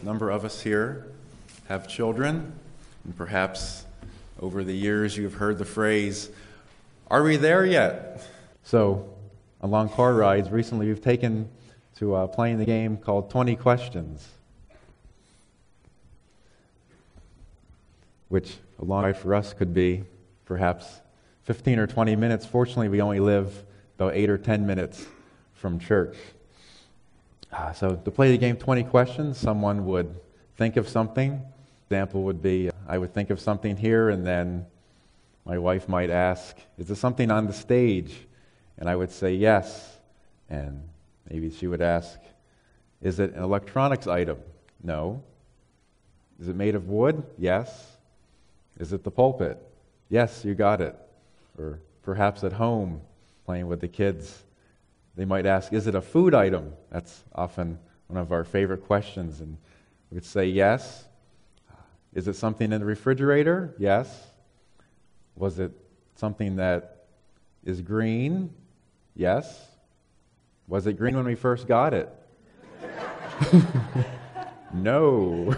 A number of us here have children, and perhaps over the years you've heard the phrase, "Are we there yet?" So, on long car rides, recently we've taken to playing the game called 20 Questions, which a long ride for us could be perhaps 15 or 20 minutes. Fortunately, we only live about 8 or 10 minutes from church. So to play the game 20 Questions, someone would think of something. Example would be, I would think of something here, and then my wife might ask, "Is there something on the stage?" And I would say yes. And maybe she would ask, "Is it an electronics item?" No. "Is it made of wood?" Yes. "Is it the pulpit?" Yes, you got it. Or perhaps at home, playing with the kids, they might ask, "Is it a food item?" That's often one of our favorite questions. And we would say yes. "Is it something in the refrigerator?" Yes. "Was it something that is green?" Yes. "Was it green when we first got it?" No.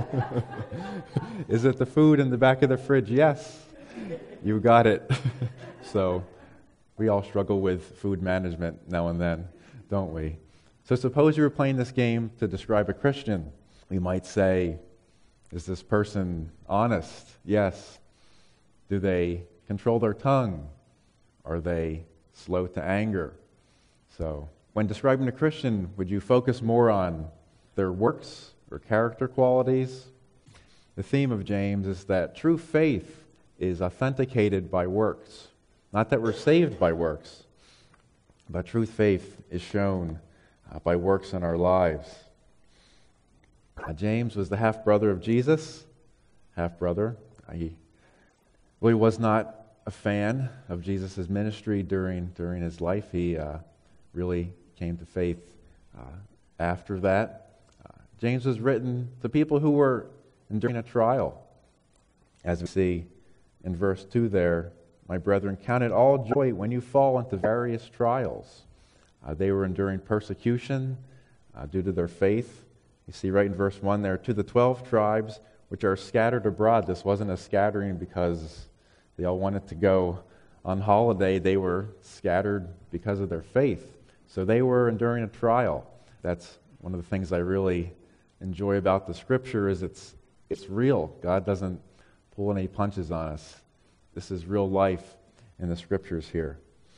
"Is it the food in the back of the fridge?" Yes. You got it. So we all struggle with food management now and then, don't we? So suppose you were playing this game to describe a Christian. We might say, "Is this person honest?" Yes. "Do they control their tongue? Are they slow to anger?" So when describing a Christian, would you focus more on their works or character qualities? The theme of James is that true faith is authenticated by works. Not that we're saved by works, but true faith is shown by works in our lives. James was the half-brother of Jesus. Half-brother. He really was not a fan of Jesus' ministry during his life. He really came to faith after that. James was written to people who were enduring a trial. As we see in verse 2 there, "My brethren, count it all joy when you fall into various trials." They were enduring persecution due to their faith. You see right in verse 1 there, "To the 12 tribes which are scattered abroad." This wasn't a scattering because they all wanted to go on holiday. They were scattered because of their faith. So they were enduring a trial. That's one of the things I really enjoy about the Scripture is it's real. God doesn't pull any punches on us. This is real life in the Scriptures here.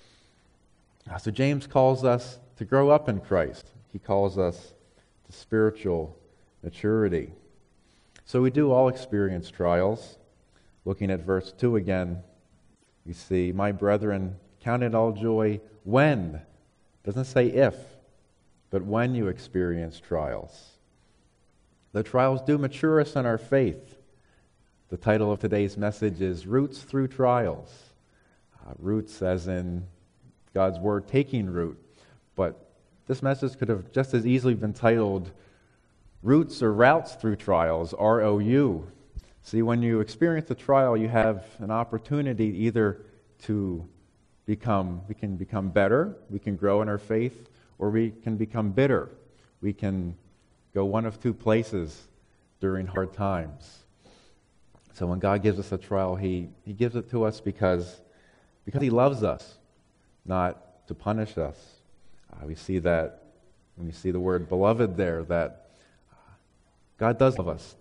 So James calls us to grow up in Christ. He calls us to spiritual maturity. So we do all experience trials. Looking at verse 2 again, we see, "My brethren, count it all joy when," doesn't say if, but when you experience trials. The trials do mature us in our faith. The title of today's message is Roots Through Trials. Roots as in God's Word taking root. But this message could have just as easily been titled Roots or Routes Through Trials, ROU. See, when you experience a trial, you have an opportunity either to we can become better, we can grow in our faith, or we can become bitter. We can go one of two places during hard times. So when God gives us a trial, He gives it to us because He loves us, not to punish us. We see that when we see the word beloved there, that God does love us.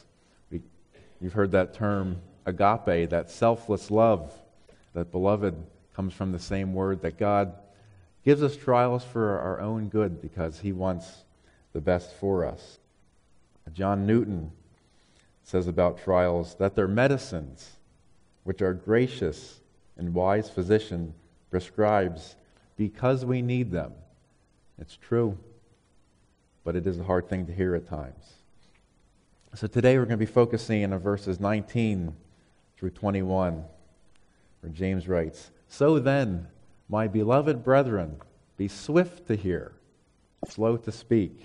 You've heard that term agape, that selfless love. That beloved comes from the same word, that God gives us trials for our own good because He wants the best for us. John Newton says about trials that they're medicines which our gracious and wise physician prescribes because we need them. It's true, but it is a hard thing to hear at times. So today we're going to be focusing on verses 19 through 21, where James writes, "So then, my beloved brethren, be swift to hear, slow to speak,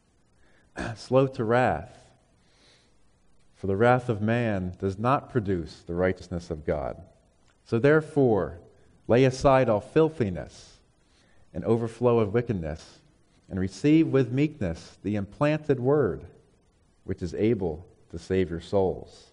slow to wrath. For the wrath of man does not produce the righteousness of God. So therefore, lay aside all filthiness and overflow of wickedness, and receive with meekness the implanted word, which is able to save your souls.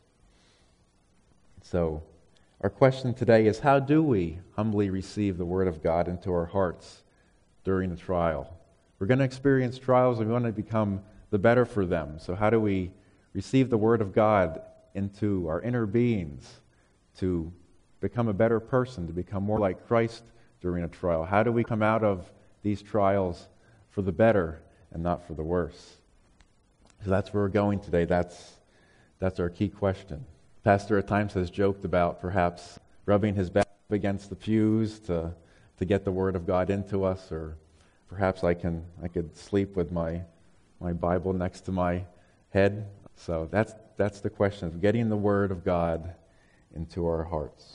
So, our question today is, how do we humbly receive the Word of God into our hearts during the trial? We're going to experience trials and we want to become the better for them. So how do we receive the Word of God into our inner beings to become a better person, to become more like Christ during a trial? How do we come out of these trials for the better and not for the worse? So that's where we're going today. That's our key question. Pastor at times has joked about perhaps rubbing his back against the pews to get the Word of God into us, or perhaps I could sleep with my Bible next to my head. So that's the question of getting the Word of God into our hearts.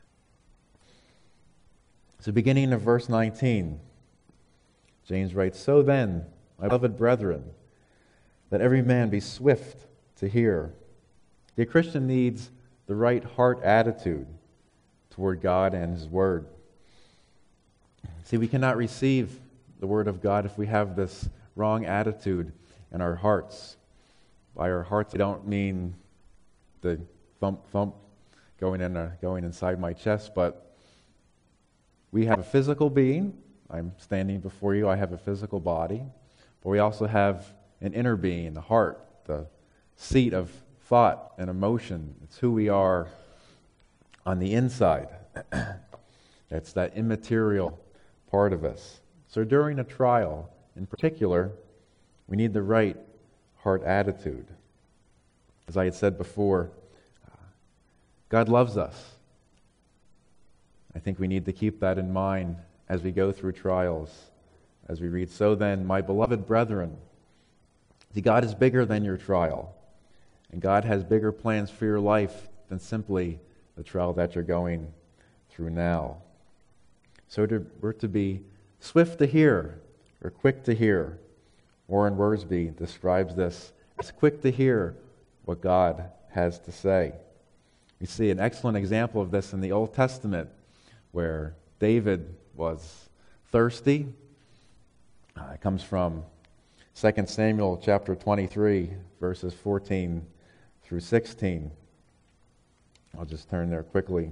So beginning of verse 19, James writes, "So then, my beloved brethren, let every man be swift to hear." The Christian needs the right heart attitude toward God and His Word. See, we cannot receive the Word of God if we have this wrong attitude in our hearts. By our hearts, I don't mean the thump thump going inside my chest, but we have a physical being. I'm standing before you. I have a physical body, but we also have an inner being, the heart, the seat of thought and emotion. It's who we are on the inside. It's that immaterial part of us. So during a trial, in particular, we need the right heart attitude. As I had said before, God loves us. I think we need to keep that in mind as we go through trials, as we read, "So then, my beloved brethren," see, God is bigger than your trial. And God has bigger plans for your life than simply the trial that you're going through now. So we're to be swift to hear, or quick to hear. Warren Wiersbe describes this as quick to hear what God has to say. We see an excellent example of this in the Old Testament, where David was thirsty. It comes from 2 Samuel chapter 23, verses 14 through 16. I'll just turn there quickly.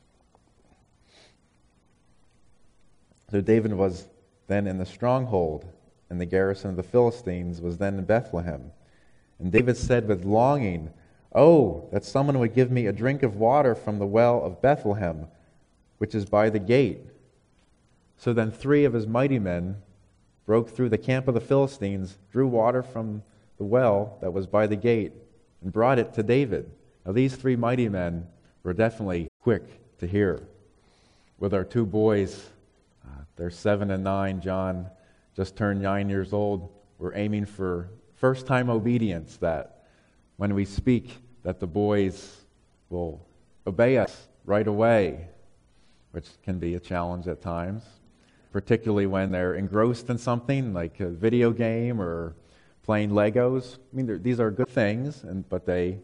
So David was then in the stronghold, and the garrison of the Philistines was then in Bethlehem. And David said with longing, "Oh, that someone would give me a drink of water from the well of Bethlehem, which is by the gate." So then 3 of his mighty men broke through the camp of the Philistines, drew water from the well that was by the gate, and brought it to David. Now these 3 mighty men were definitely quick to hear. With our 2 boys, they're 7 and 9. John just turned 9 years old. We're aiming for first-time obedience, that when we speak, that the boys will obey us right away, which can be a challenge at times, particularly when they're engrossed in something like a video game or playing Legos. I mean, these are good things, but they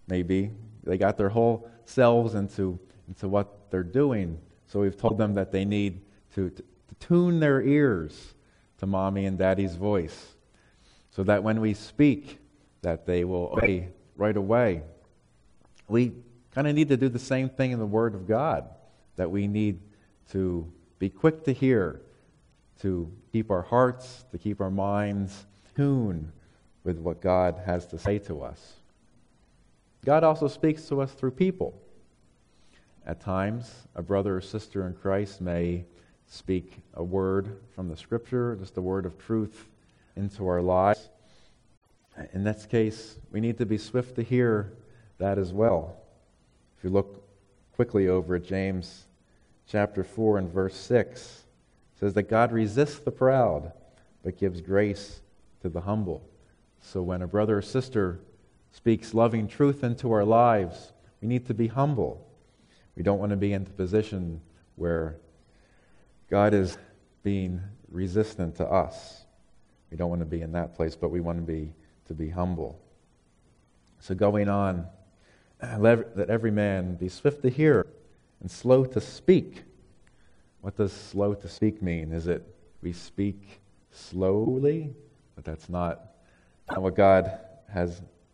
got their whole selves into what they're doing. So we've told them that they need to tune their ears to Mommy and Daddy's voice, so that when we speak, that they will obey right away. We kind of need to do the same thing in the Word of God, that we need to be quick to hear, to keep our hearts, to keep our minds tuned with what God has to say to us. God also speaks to us through people. At times, a brother or sister in Christ may speak a word from the Scripture, just a word of truth into our lives. In this case, we need to be swift to hear that as well. If you look quickly over at James chapter 4 and verse 6, it says that God resists the proud, but gives grace to the humble. So when a brother or sister speaks loving truth into our lives, we need to be humble. We don't want to be in the position where God is being resistant to us. We don't want to be in that place, but we want to be humble. So going on, let every man be swift to hear and slow to speak. What does slow to speak mean? Is it we speak slowly? But that's not what God has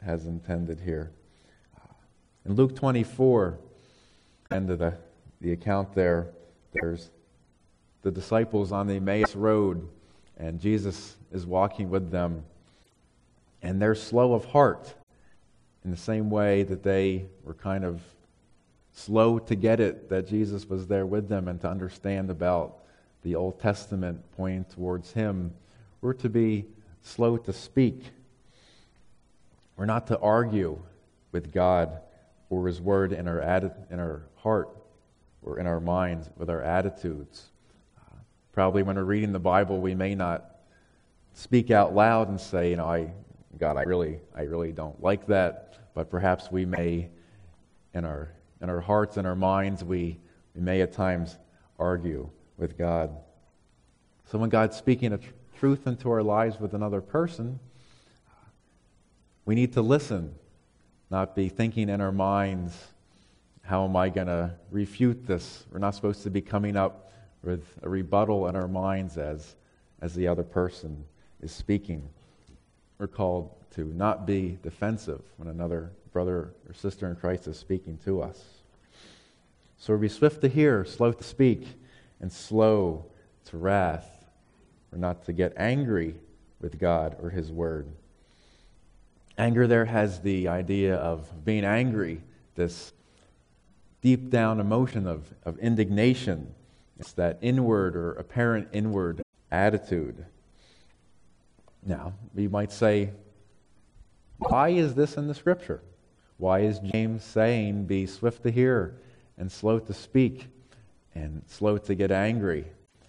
has intended here. In Luke 24, end of the account there, there's the disciples on the Emmaus Road, and Jesus is walking with them, and they're slow of heart in the same way that they were kind of slow to get it that Jesus was there with them and to understand about the Old Testament pointing towards Him. We're to be slow to speak. We're not to argue with God or His Word in our heart or in our minds with our attitudes. Probably when we're reading the Bible, we may not speak out loud and say, God, I really don't like that. But perhaps we may, in our hearts and our minds, we may at times argue with God. So when God's speaking a truth into our lives with another person, we need to listen, not be thinking in our minds, how am I going to refute this? We're not supposed to be coming up with a rebuttal in our minds as the other person is speaking. We're called to not be defensive when another brother or sister in Christ is speaking to us. So we'll be swift to hear, slow to speak, and slow to wrath. We're not to get angry with God or His Word. Anger there has the idea of being angry, this deep down emotion of indignation. It's that inward or apparent inward attitude. Now, we might say, why is this in the Scripture? Why is James saying, be swift to hear and slow to speak and slow to get angry?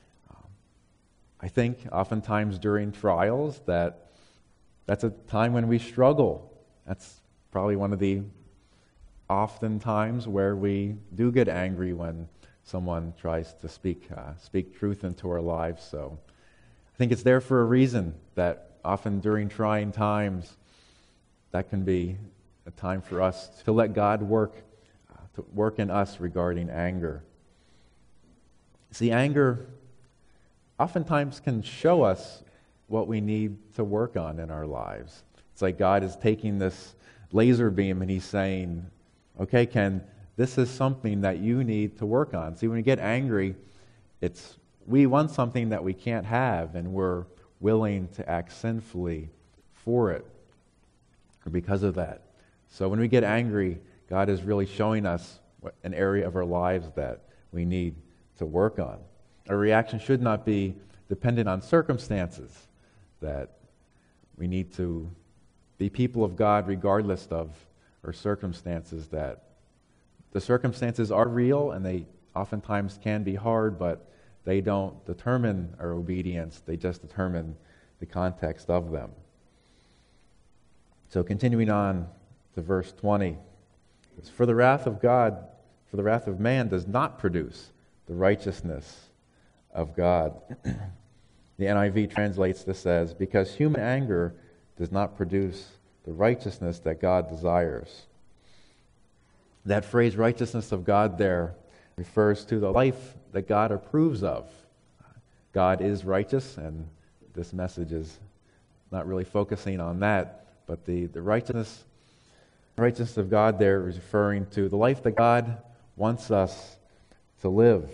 I think oftentimes during trials that's a time when we struggle. That's probably one of the often times where we do get angry when someone tries to speak truth into our lives. So I think it's there for a reason that often during trying times, that can be a time for us to let God work in us regarding anger. See, anger oftentimes can show us what we need to work on in our lives. It's like God is taking this laser beam and He's saying, okay, Ken, this is something that you need to work on. See, when we get angry, we want something that we can't have, and we're willing to act sinfully for it or because of that. So when we get angry, God is really showing us an area of our lives that we need to work on. Our reaction should not be dependent on circumstances, that we need to be people of God regardless of our circumstances, that the circumstances are real and they oftentimes can be hard, but they don't determine our obedience. They just determine the context of them. So continuing on to verse 20. For the wrath of man does not produce the righteousness of God. The NIV translates this as, because human anger does not produce the righteousness that God desires. That phrase, righteousness of God, there refers to the life that God approves of. God is righteous, and this message is not really focusing on that, but the righteousness of God there is referring to the life that God wants us to live.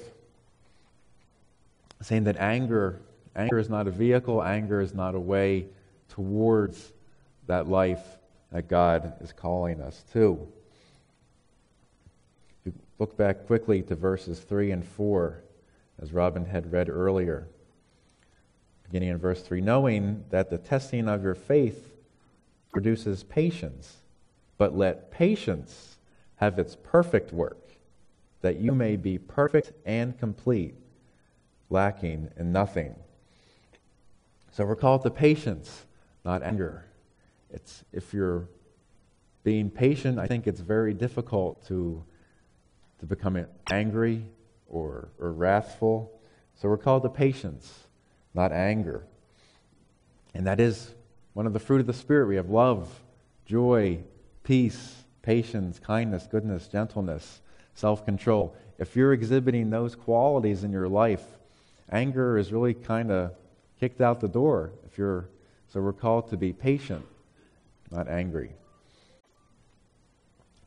Saying that anger is not a vehicle, anger is not a way towards that life that God is calling us to. If you look back quickly to verses 3 and 4, as Robin had read earlier, beginning in verse 3, knowing that the testing of your faith produces patience, but let patience have its perfect work, that you may be perfect and complete, lacking in nothing. So we're called to patience, not anger. If you're being patient, I think it's very difficult to become angry or wrathful. So we're called to patience, not anger. And that is one of the fruit of the Spirit. We have love, joy, peace, patience, kindness, goodness, gentleness, self-control. If you're exhibiting those qualities in your life, anger is really kind of kicked out the door. So we're called to be patient, not angry.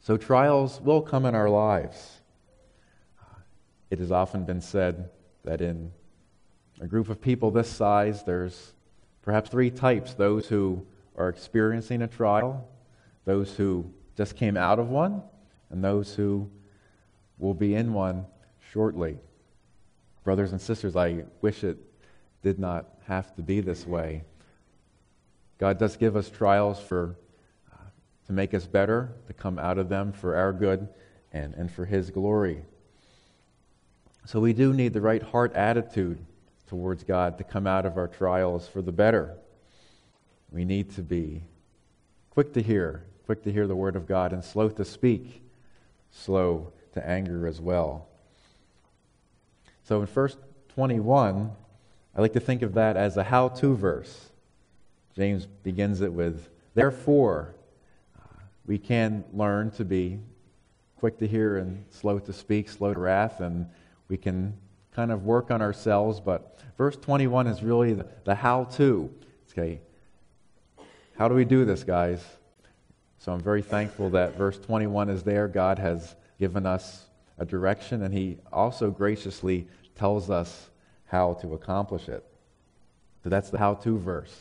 So trials will come in our lives. It has often been said that in a group of people this size, there's perhaps three types: those who are experiencing a trial, those who just came out of one, and those who will be in one shortly. Brothers and sisters, I wish it did not have to be this way. God does give us trials to make us better, to come out of them for our good and for His glory. So we do need the right heart attitude towards God to come out of our trials for the better. We need to be quick to hear the Word of God, and slow to speak, slow to anger as well. So in verse 21, I like to think of that as a how-to verse. James begins it with, therefore, we can learn to be quick to hear and slow to speak, slow to wrath, and we can kind of work on ourselves, but verse 21 is really the how-to. Okay, how do we do this, guys? So I'm very thankful that verse 21 is there. God has given us a direction, and He also graciously tells us how to accomplish it. So that's the how-to verse.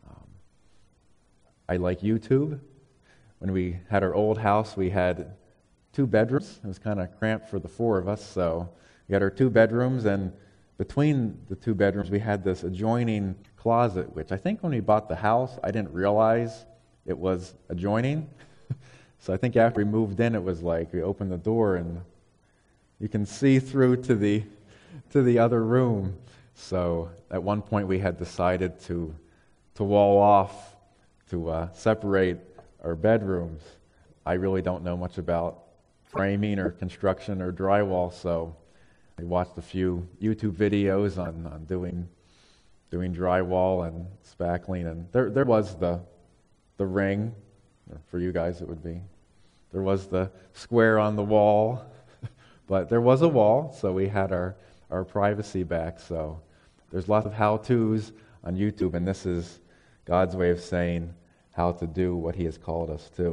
I like YouTube. When we had our old house, we had 2 bedrooms. It was kind of cramped for the 4 of us, so we had our 2 bedrooms, and between the 2 bedrooms, we had this adjoining closet, which I think when we bought the house, I didn't realize it was adjoining. So I think after we moved in, it was like we opened the door and you can see through to the other room. So at one point, we had decided to wall off, to separate our bedrooms. I really don't know much about framing or construction or drywall, so I watched a few YouTube videos on doing drywall and spackling, and there was the ring, or for you guys it would be. There was the square on the wall, but there was a wall, so we had our privacy back. So there's lots of how-tos on YouTube, and this is God's way of saying how to do what He has called us to.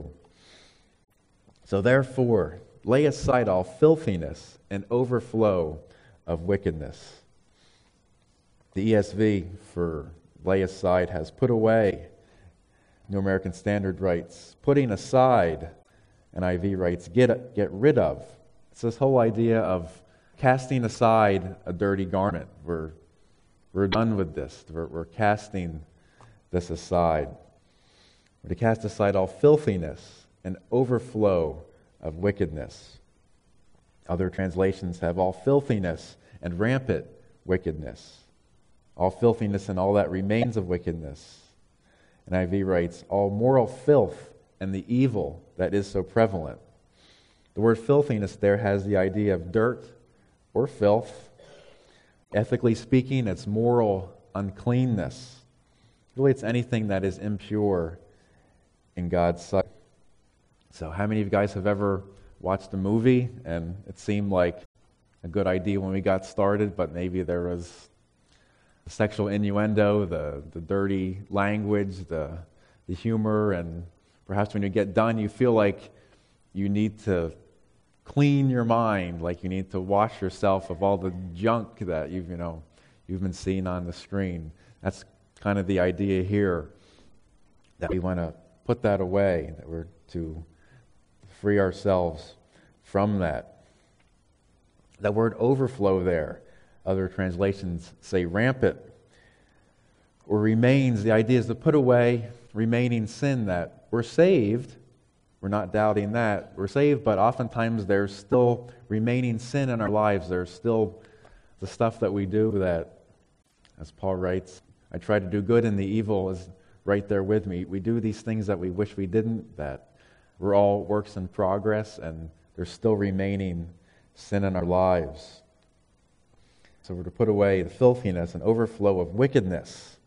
So therefore, lay aside all filthiness and overflow of wickedness. The ESV for lay aside has put away. New American Standard writes, putting aside. NIV writes, get rid of. It's this whole idea of casting aside a dirty garment. We're done with this. We're casting this aside. We're to cast aside all filthiness and overflow of wickedness. Other translations have all filthiness and rampant wickedness. All filthiness and all that remains of wickedness. NIV writes, all moral filth and the evil that is so prevalent. The word filthiness there has the idea of dirt or filth. Ethically speaking, it's moral uncleanness. Really, it's anything that is impure in God's sight. So how many of you guys have ever watched a movie and it seemed like a good idea when we got started, but maybe there was the sexual innuendo, the dirty language, the humor, and perhaps when you get done, you feel like you need to clean your mind, like you need to wash yourself of all the junk that you've been seeing on the screen. That's kind of the idea here, that we want to put that away, that we're to free ourselves from that. That word overflow there, other translations say rampant or remains. The idea is to put away remaining sin, that we're saved. We're not doubting that. We're saved, but oftentimes there's still remaining sin in our lives. There's still the stuff that we do that, as Paul writes, I try to do good and the evil is right there with me. We do these things that we wish we didn't, that we're all works in progress, and there's still remaining sin in our lives. So we're to put away the filthiness and overflow of wickedness.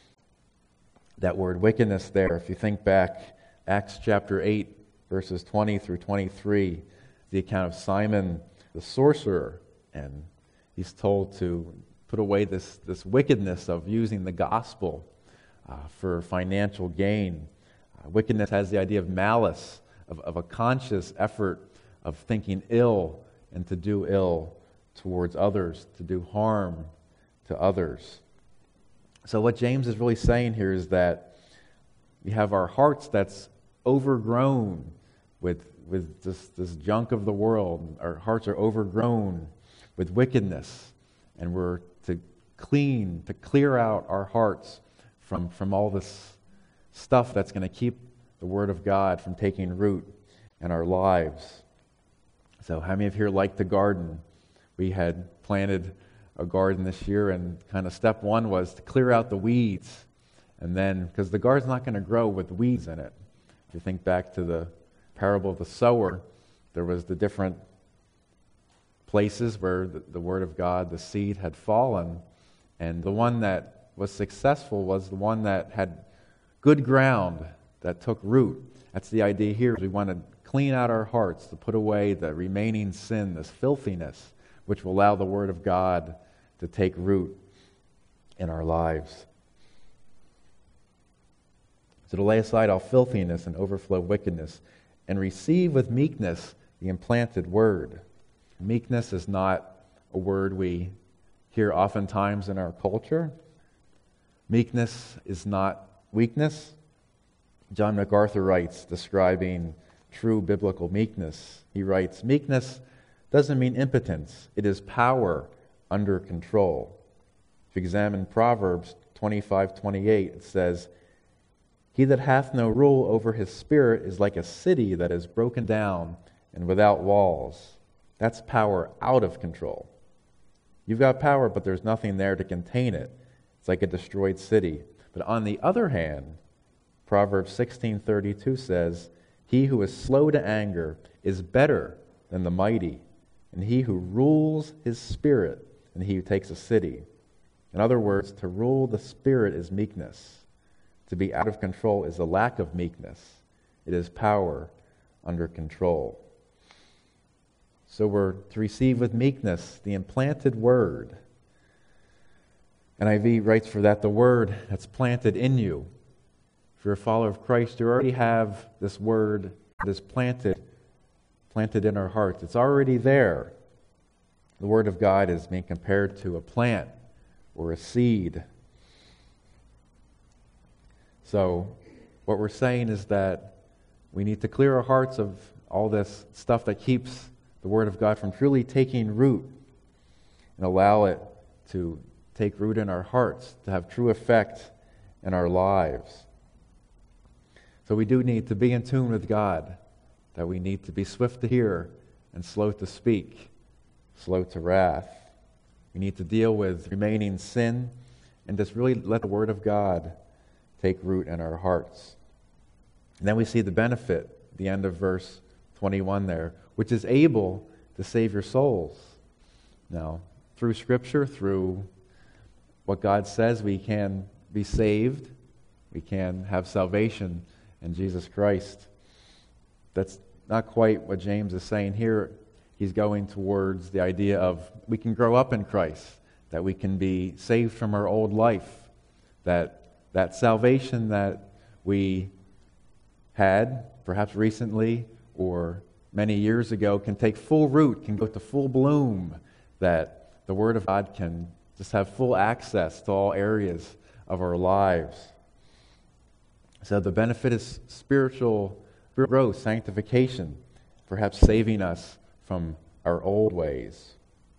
That word wickedness there, if you think back, Acts chapter 8, verses 20 through 23, the account of Simon the sorcerer, and he's told to put away this wickedness of using the gospel for financial gain. Wickedness has the idea of malice, of a conscious effort of thinking ill and to do ill towards others, to do harm to others. So what James is really saying here is that we have our hearts that's overgrown with this junk of the world. Our hearts are overgrown with wickedness, and we're to clear out our hearts from all this stuff that's going to keep the Word of God from taking root in our lives. So how many of you here like to garden? We had planted a garden this year, and kind of step one was to clear out the weeds. And then, because the garden's not going to grow with weeds in it. If you think back to the parable of the sower, there was the different places where the Word of God, the seed, had fallen. And the one that was successful was the one that had good ground that took root. That's the idea here. We want to clean out our hearts, to put away the remaining sin, this filthiness, which will allow the Word of God to take root in our lives. So to lay aside all filthiness and overflow wickedness, and receive with meekness the implanted word. Meekness is not a word we hear oftentimes in our culture. Meekness is not weakness. John MacArthur writes, describing true biblical meekness, he writes, meekness doesn't mean impotence. It is power under control. If you examine Proverbs 25:28, it says, he that hath no rule over his spirit is like a city that is broken down and without walls. That's power out of control. You've got power, but there's nothing there to contain it. It's like a destroyed city. But on the other hand, Proverbs 16:32 says, he who is slow to anger is better than the mighty, and he who rules his spirit than he who takes a city. In other words, to rule the spirit is meekness. To be out of control is a lack of meekness. It is power under control. So we're to receive with meekness the implanted word. NIV writes for that, the word that's planted in you. If you're a follower of Christ, you already have this word that is planted in our hearts. It's already there. The Word of God is being compared to a plant or a seed. So what we're saying is that we need to clear our hearts of all this stuff that keeps the Word of God from truly taking root, and allow it to take root in our hearts, to have true effect in our lives. So we do need to be in tune with God, that we need to be swift to hear and slow to speak, slow to wrath. We need to deal with remaining sin and just really let the Word of God take root in our hearts. And then we see the benefit, the end of verse 21 there, which is able to save your souls. Now, through Scripture, through what God says, we can be saved. We can have salvation in Jesus Christ. That's not quite what James is saying here. He's going towards the idea of we can grow up in Christ, that we can be saved from our old life, that salvation that we had, perhaps recently or many years ago, can take full root, can go to full bloom, that the Word of God can just have full access to all areas of our lives. So the benefit is spiritual growth, sanctification, perhaps saving us from our old ways.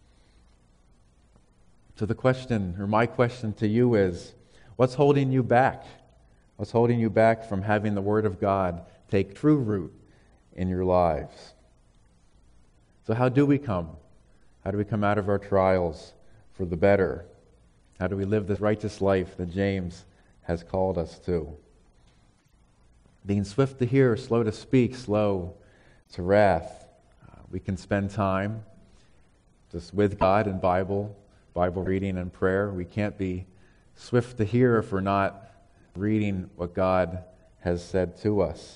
So the question, or my question to you is, what's holding you back? What's holding you back from having the Word of God take true root in your lives? So how do we come? How do we come out of our trials for the better? How do we live this righteous life that James has called us to? Being swift to hear, slow to speak, slow to wrath. We can spend time just with God in Bible reading and prayer. We can't be swift to hear if we're not reading what God has said to us.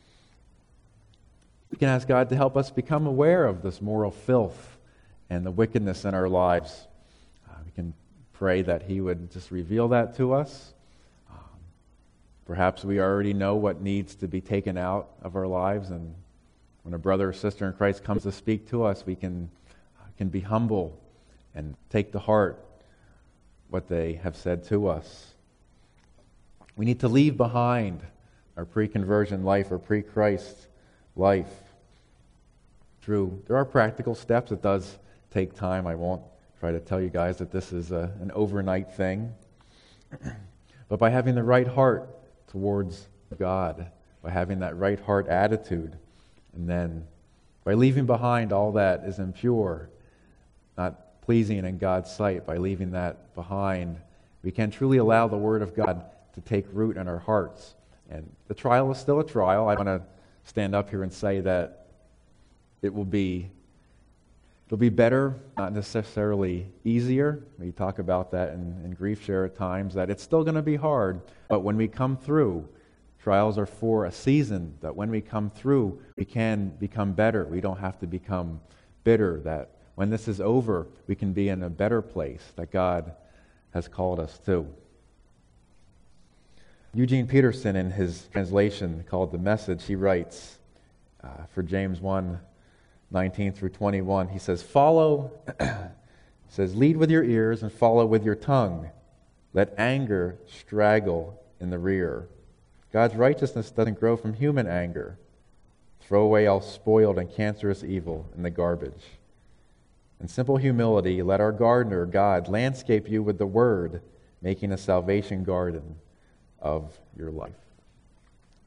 We can ask God to help us become aware of this moral filth and the wickedness in our lives. We can pray that He would just reveal that to us. Perhaps we already know what needs to be taken out of our lives, and when a brother or sister in Christ comes to speak to us, we can be humble and take to heart what they have said to us. We need to leave behind our pre-conversion life or pre-Christ life. True, there are practical steps. It does take time. I won't try to tell you guys that this is an overnight thing. But by having the right heart towards God, by having that right heart attitude, and then by leaving behind all that is impure, not pleasing in God's sight, by leaving that behind, we can truly allow the Word of God to take root in our hearts. And the trial is still a trial. I want to stand up here and say that it'll be better, not necessarily easier. We talk about that in Grief Share at times, that it's still going to be hard. But when we come through, trials are for a season, that when we come through, we can become better. We don't have to become bitter, that when this is over, we can be in a better place that God has called us to. Eugene Peterson, in his translation called The Message, he writes for James 1:19 through 21, he says, lead with your ears and follow with your tongue. Let anger straggle in the rear. God's righteousness doesn't grow from human anger. Throw away all spoiled and cancerous evil in the garbage. In simple humility, let our gardener, God, landscape you with the Word, making a salvation garden of your life.